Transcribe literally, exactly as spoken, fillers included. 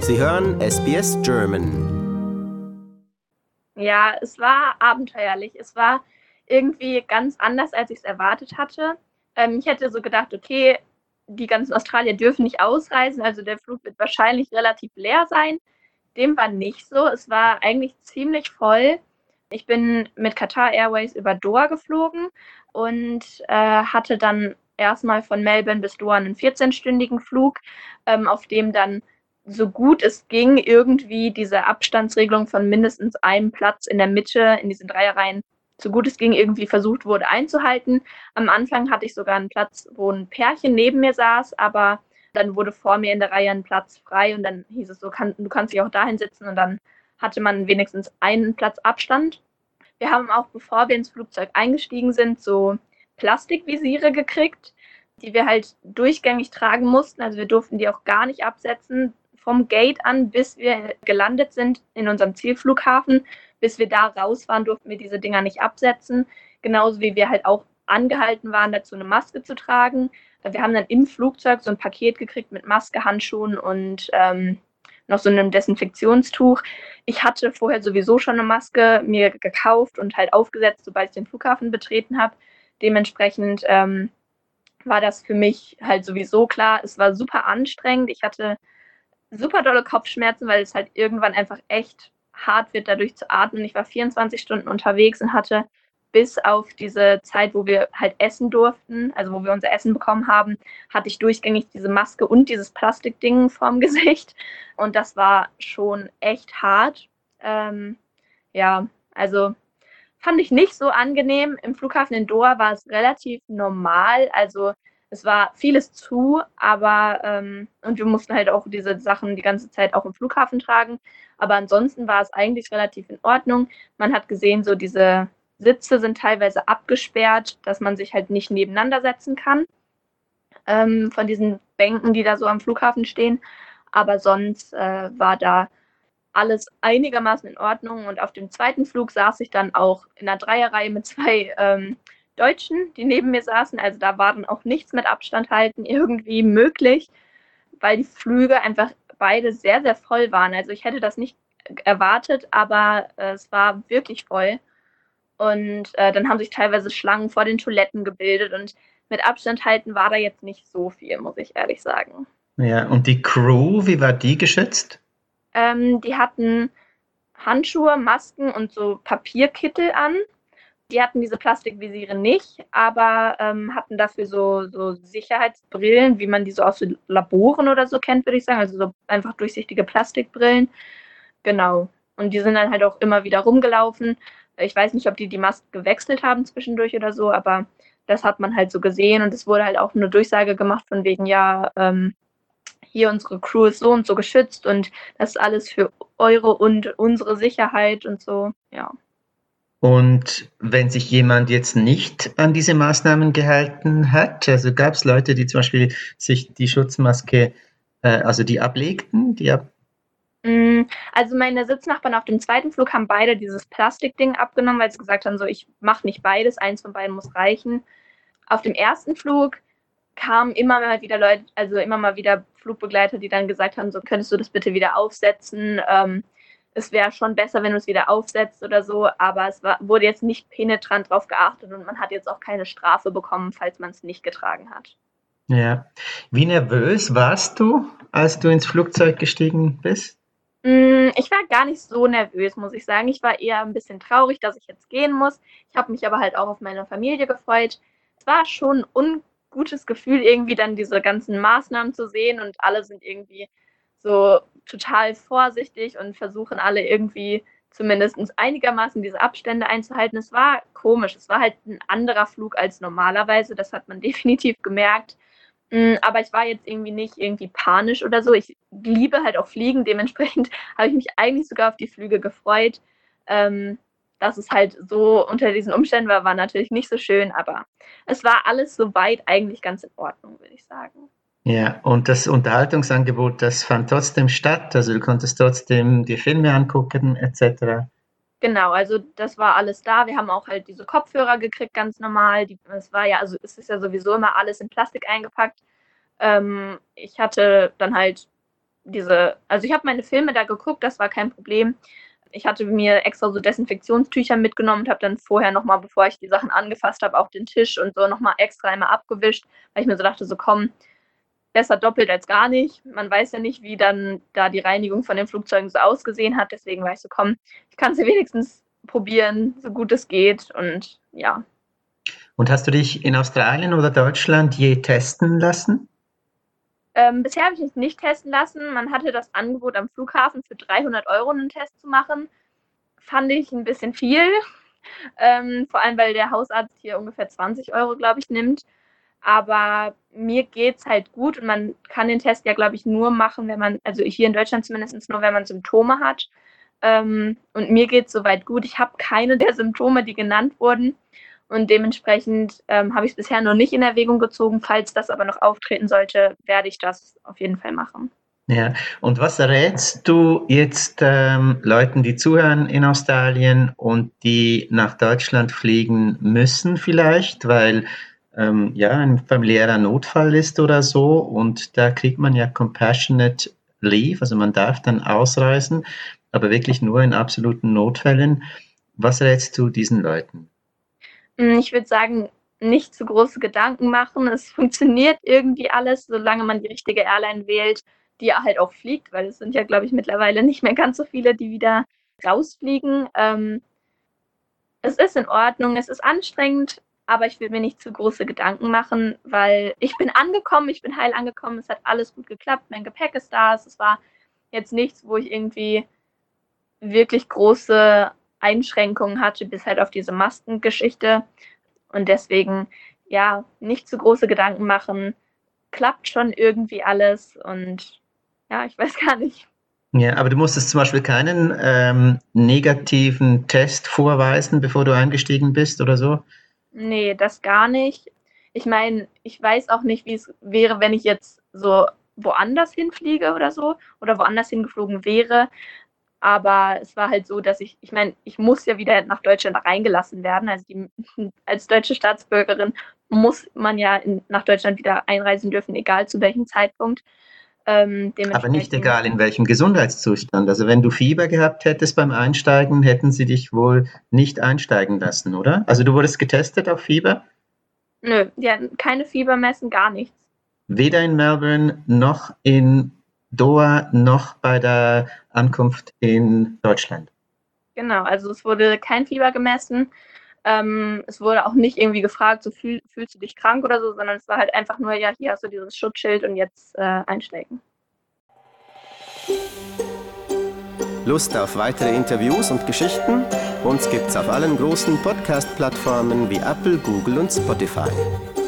Sie hören S B S German. Ja, es war abenteuerlich. Es war irgendwie ganz anders, als ich es erwartet hatte. Ähm, ich hätte so gedacht, okay, die ganzen Australier dürfen nicht ausreisen, also der Flug wird wahrscheinlich relativ leer sein. Dem war nicht so. Es war eigentlich ziemlich voll. Ich bin mit Qatar Airways über Doha geflogen und äh, hatte dann erstmal von Melbourne bis Doha einen vierzehnstündigen Flug, ähm, auf dem dann so gut es ging irgendwie diese Abstandsregelung von mindestens einem Platz in der Mitte in diesen Dreierreihen so gut es ging irgendwie versucht wurde einzuhalten. Am Anfang hatte ich sogar einen Platz, wo ein Pärchen neben mir saß, aber dann wurde vor mir in der Reihe ein Platz frei und dann hieß es so, kann, du kannst dich auch dahin setzen und dann hatte man wenigstens einen Platz Abstand. Wir haben auch, bevor wir ins Flugzeug eingestiegen sind, so Plastikvisiere gekriegt, die wir halt durchgängig tragen mussten. Also wir durften die auch gar nicht absetzen. Vom Gate an, bis wir gelandet sind in unserem Zielflughafen, bis wir da raus waren, durften wir diese Dinger nicht absetzen. Genauso wie wir halt auch angehalten waren, dazu eine Maske zu tragen. Wir haben dann im Flugzeug so ein Paket gekriegt mit Maske, Handschuhen und ähm, noch so einem Desinfektionstuch. Ich hatte vorher sowieso schon eine Maske mir gekauft und halt aufgesetzt, sobald ich den Flughafen betreten habe. Dementsprechend ähm, war das für mich halt sowieso klar. Es war super anstrengend. Ich hatte super dolle Kopfschmerzen, weil es halt irgendwann einfach echt hart wird, dadurch zu atmen. Ich war vierundzwanzig Stunden unterwegs und hatte bis auf diese Zeit, wo wir halt essen durften, also wo wir unser Essen bekommen haben, hatte ich durchgängig diese Maske und dieses Plastikding vorm Gesicht. Und das war schon echt hart. Ähm, ja, also fand ich nicht so angenehm. Im Flughafen in Doha war es relativ normal. Also es war vieles zu, aber ähm, und wir mussten halt auch diese Sachen die ganze Zeit auch im Flughafen tragen. Aber ansonsten war es eigentlich relativ in Ordnung. Man hat gesehen, so diese Sitze sind teilweise abgesperrt, dass man sich halt nicht nebeneinander setzen kann, ähm, von diesen Bänken, die da so am Flughafen stehen. Aber sonst äh, war da alles einigermaßen in Ordnung. Und auf dem zweiten Flug saß ich dann auch in einer Dreierreihe mit zwei ähm, Deutschen, die neben mir saßen. Also da war dann auch nichts mit Abstand halten irgendwie möglich, weil die Flüge einfach beide sehr, sehr voll waren. Also ich hätte das nicht erwartet, aber äh, es war wirklich voll. Und äh, dann haben sich teilweise Schlangen vor den Toiletten gebildet und mit Abstand halten war da jetzt nicht so viel, muss ich ehrlich sagen. Ja, und die Crew, wie war die geschützt? Ähm, die hatten Handschuhe, Masken und so Papierkittel an. Die hatten diese Plastikvisiere nicht, aber ähm, hatten dafür so, so Sicherheitsbrillen, wie man die so aus so Laboren oder so kennt, würde ich sagen. Also so einfach durchsichtige Plastikbrillen. Genau. Und die sind dann halt auch immer wieder rumgelaufen. Ich weiß nicht, ob die die Maske gewechselt haben zwischendurch oder so, aber das hat man halt so gesehen. Und es wurde halt auch eine Durchsage gemacht von wegen, ja, ähm, hier unsere Crew ist so und so geschützt und das ist alles für eure und unsere Sicherheit und so, ja. Und wenn sich jemand jetzt nicht an diese Maßnahmen gehalten hat, also gab es Leute, die zum Beispiel sich die Schutzmaske, äh, also die ablegten, die ab Also meine Sitznachbarn auf dem zweiten Flug haben beide dieses Plastikding abgenommen, weil sie gesagt haben, so ich mache nicht beides, eins von beiden muss reichen. Auf dem ersten Flug kamen immer mal wieder Leute, also immer mal wieder Flugbegleiter, die dann gesagt haben, so könntest du das bitte wieder aufsetzen. Ähm, es wäre schon besser, wenn du es wieder aufsetzt oder so, aber es war, wurde jetzt nicht penetrant drauf geachtet und man hat jetzt auch keine Strafe bekommen, falls man es nicht getragen hat. Ja. Wie nervös warst du, als du ins Flugzeug gestiegen bist? Ich war gar nicht so nervös, muss ich sagen. Ich war eher ein bisschen traurig, dass ich jetzt gehen muss. Ich habe mich aber halt auch auf meine Familie gefreut. Es war schon ein ungutes Gefühl, irgendwie dann diese ganzen Maßnahmen zu sehen und alle sind irgendwie so total vorsichtig und versuchen alle irgendwie zumindest einigermaßen diese Abstände einzuhalten. Es war komisch. Es war halt ein anderer Flug als normalerweise. Das hat man definitiv gemerkt. Aber ich war jetzt irgendwie nicht irgendwie panisch oder so. Ich liebe halt auch Fliegen, dementsprechend habe ich mich eigentlich sogar auf die Flüge gefreut. Ähm, dass es halt so unter diesen Umständen war, war natürlich nicht so schön, aber es war alles soweit eigentlich ganz in Ordnung, würde ich sagen. Ja, und das Unterhaltungsangebot, das fand trotzdem statt, also du konntest trotzdem die Filme angucken et cetera. Genau, also das war alles da. Wir haben auch halt diese Kopfhörer gekriegt, ganz normal. Die, es war ja, also es ist ja sowieso immer alles in Plastik eingepackt. Ähm, ich hatte dann halt diese, also ich habe meine Filme da geguckt, das war kein Problem. Ich hatte mir extra so Desinfektionstücher mitgenommen und habe dann vorher nochmal, bevor ich die Sachen angefasst habe, auch den Tisch und so nochmal extra einmal abgewischt, weil ich mir so dachte, so komm, besser doppelt als gar nicht. Man weiß ja nicht, wie dann da die Reinigung von den Flugzeugen so ausgesehen hat. Deswegen war ich so, komm, ich kann es ja wenigstens probieren, so gut es geht. Und ja. Und hast du dich in Australien oder Deutschland je testen lassen? Ähm, bisher habe ich mich nicht testen lassen. Man hatte das Angebot am Flughafen für dreihundert Euro einen Test zu machen. Fand ich ein bisschen viel. Ähm, vor allem, weil der Hausarzt hier ungefähr zwanzig Euro, glaube ich, nimmt. Aber mir geht's halt gut und man kann den Test ja, glaube ich, nur machen, wenn man, also hier in Deutschland zumindest nur, wenn man Symptome hat. Ähm, und mir geht's soweit gut. Ich habe keine der Symptome, die genannt wurden. Und dementsprechend ähm, habe ich es bisher noch nicht in Erwägung gezogen. Falls das aber noch auftreten sollte, werde ich das auf jeden Fall machen. Ja, und was rätst du jetzt ähm, Leuten, die zuhören in Australien und die nach Deutschland fliegen müssen vielleicht, weil ähm, ja ein familiärer Notfall ist oder so und da kriegt man ja Compassionate Leave, also man darf dann ausreisen, aber wirklich nur in absoluten Notfällen. Was rätst du diesen Leuten? Ich würde sagen, nicht zu große Gedanken machen. Es funktioniert irgendwie alles, solange man die richtige Airline wählt, die halt auch fliegt, weil es sind ja, glaube ich, mittlerweile nicht mehr ganz so viele, die wieder rausfliegen. Ähm, es ist in Ordnung, es ist anstrengend, aber ich will mir nicht zu große Gedanken machen, weil ich bin angekommen, ich bin heil angekommen, es hat alles gut geklappt, mein Gepäck ist da, es war jetzt nichts, wo ich irgendwie wirklich große Einschränkungen hatte, bis halt auf diese Maskengeschichte. Und deswegen, ja, nicht zu große Gedanken machen, klappt schon irgendwie alles und ja, ich weiß gar nicht. Ja, aber du musstest zum Beispiel keinen ähm, negativen Test vorweisen, bevor du eingestiegen bist oder so? Nee, das gar nicht. Ich meine, ich weiß auch nicht, wie es wäre, wenn ich jetzt so woanders hinfliege oder so oder woanders hingeflogen wäre. Aber es war halt so, dass ich, ich meine, ich muss ja wieder nach Deutschland reingelassen werden. Also die, als deutsche Staatsbürgerin muss man ja in, nach Deutschland wieder einreisen dürfen, egal zu welchem Zeitpunkt. Ähm, Aber nicht egal in welchem Gesundheitszustand. Also wenn du Fieber gehabt hättest beim Einsteigen, hätten sie dich wohl nicht einsteigen lassen, oder? Also du wurdest getestet auf Fieber? Nö, die hatten keine Fiebermessen, gar nichts. Weder in Melbourne noch in Doha noch bei der Ankunft in Deutschland. Genau, also es wurde kein Fieber gemessen. Ähm, es wurde auch nicht irgendwie gefragt, so fühl, fühlst du dich krank oder so, sondern es war halt einfach nur, ja, hier hast du dieses Schutzschild und jetzt äh, einsteigen. Lust auf weitere Interviews und Geschichten? Uns gibt's auf allen großen Podcast-Plattformen wie Apple, Google und Spotify.